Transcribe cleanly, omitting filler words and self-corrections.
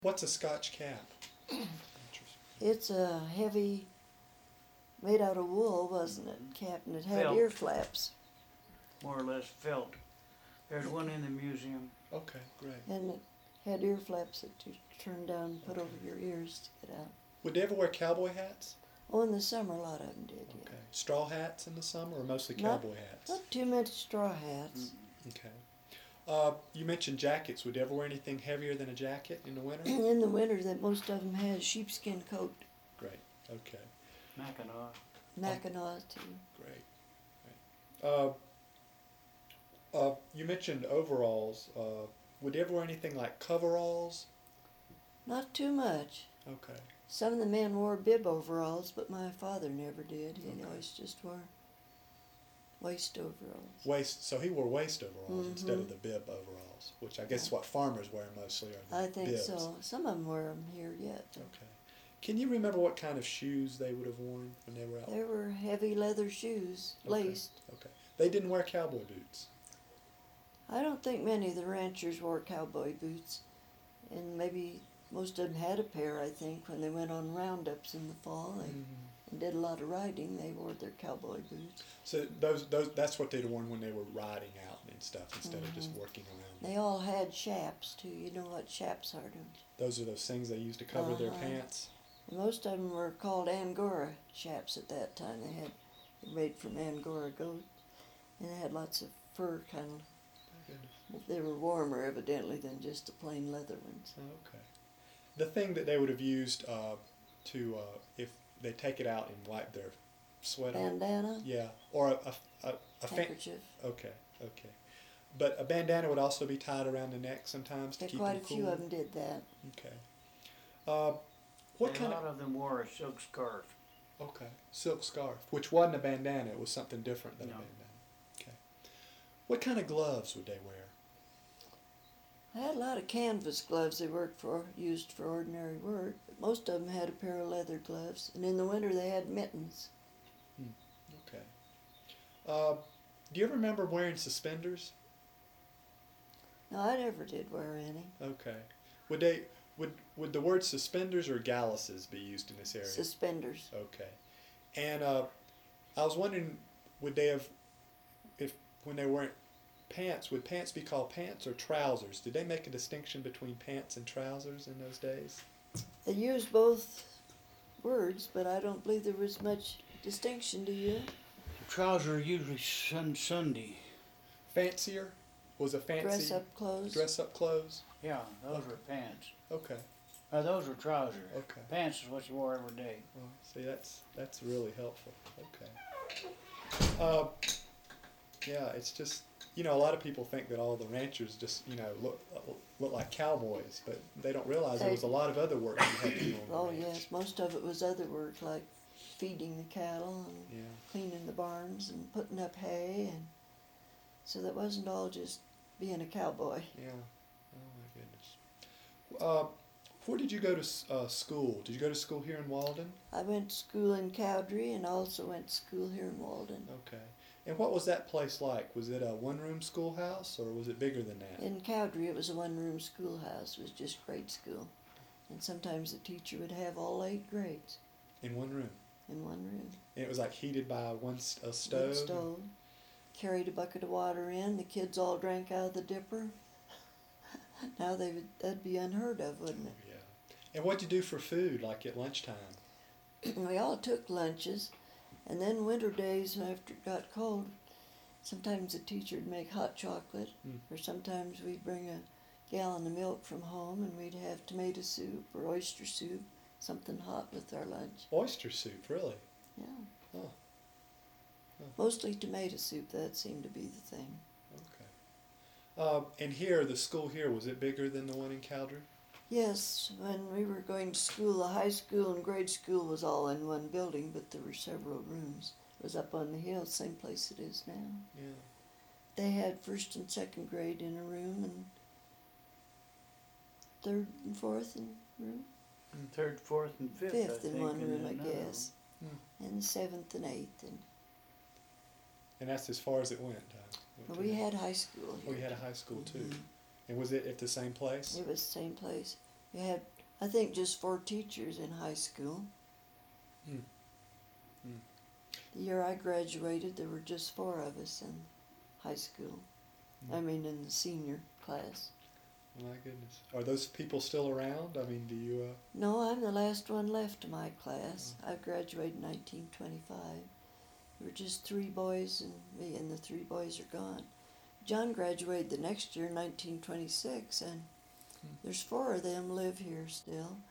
What's a Scotch cap? It's a heavy, made out of wool, wasn't it, cap, and it had Felt. ear flaps, More or less felt. There's one in the museum. Okay, great. and it had ear flaps that you turn down and put over your ears to get out. Would they ever wear cowboy hats? Oh, in the summer, a lot of them did, yeah. Okay. Straw hats in the summer, or mostly Not- cowboy hats? Not too many straw hats. Okay. You mentioned jackets. Would you ever wear anything heavier than a jacket in the winter? In the winter, that most of them had sheepskin coat, Great. Okay. Mackinac. Mackinac too. Great. You mentioned overalls. Would you ever wear anything like coveralls? Not too much. Okay. Some of the men wore bib overalls, but my father never did. He Okay. always just wore waist overalls. Waist. So he wore waist overalls instead of Mhm. the bib overalls, which I guess is what farmers wear mostly are the I think bibs. so. Some of them wear them here yet. Okay. Can you remember what kind of shoes they would have worn when they were out? They were heavy leather shoes, Okay. laced. Okay. They didn't wear cowboy boots. I don't think many of the ranchers wore cowboy boots, and maybe most of them had a pair. I think when they went on roundups in the fall and did a lot of riding, they wore their cowboy boots. So that's what they'd worn when they were riding out and stuff instead of just Mhm. working around. They all had chaps too. You know what chaps are, don't you? Those are those things they used to cover their Uh-huh. pants. And most of them were called Angora chaps at that time. They made from Angora goat, and they had lots of fur kind of. They were warmer evidently than just the plain leather ones. Okay. The thing that they would have used if they take it out and wipe their sweat off. Bandana, Yeah, or a handkerchief. Okay, okay. But a bandana would also be tied around the neck sometimes to Yeah, keep quite them a cool. few of them did that. Okay. What And kind a lot of them wore a silk scarf. Okay, silk scarf, which wasn't a bandana. It was something different than a No. bandana. Okay. What kind of gloves would they wear? I had a lot of canvas gloves they used for ordinary work, but most of them had a pair of leather gloves, and in the winter they had mittens. Okay. Do you ever remember wearing suspenders? No, I never did wear any. Okay. Would the word suspenders or galluses be used in this area? Suspenders. Okay. And I was wondering, would they have, if when they weren't pants, would pants be called pants or trousers? Did they make a distinction between pants and trousers in those days? They used both words, but I don't believe there was much distinction, do you? Trousers are usually Sunday. Fancier? Was a fancy Dress-up clothes. dress-up clothes? Yeah, those were pants. Okay. Those were trousers. Okay. Pants is what you wore every day. Well, see, that's really helpful. Okay. Yeah, it's just, a lot of people think that all the ranchers just, look like cowboys, but they don't realize there was a lot of other work you had to do on the Oh ranch. yes, most of it was other work like feeding the cattle and Yeah. cleaning the barns and putting up hay, and so that wasn't all just being a cowboy. Yeah. Oh my goodness. Where did you go to school? Did you go to school here in Walden? I went to school in Cowdrey and also went to school here in Walden. Okay. And what was that place like? Was it a one-room schoolhouse or was it bigger than that? In Cowdrey it was a one-room schoolhouse. It was just grade school. And sometimes the teacher would have all 8 grades In one room. in one room. And it was like heated by a One stove? stove. Carried a bucket of water in. The kids all drank out of the dipper. Now that'd be unheard of, wouldn't it? Yeah. And what'd you do for food, like at lunchtime? We all took lunches, and then winter days after it got cold, sometimes the teacher would make hot chocolate, or sometimes we'd bring a gallon of milk from home and we'd have tomato soup or oyster soup, something hot with our lunch. Oyster soup, really? Yeah. Oh. Mostly tomato soup, that seemed to be the thing. Okay. And here, the school here, was it bigger than the one in Cowdrey? Yes, when we were going to school, the high school and grade school was all in one building, but there were several rooms. It was up on the hill, same place it is now. Yeah. They had first and second grade in a room, and third and fourth in a room. Third, fourth, and fifth. I Fifth in think, one and room, then I another guess. And seventh and eighth. And that's as far as it went, huh? And we had high school Oh, here. you had a high school too. Mhm. And was it at the same place? It was the same place. We had I think just 4 teachers in high school. Hmm. Hmm. The year I graduated, there were just 4 of us in high school. Hmm. I mean, in the senior class. My goodness. Are those people still around? I mean, do you? No, I'm the last one left of my class. I graduated in 1925. There were just 3 boys and me, and the 3 boys are gone. John graduated the next year, 1926, and there's 4 of them live here still.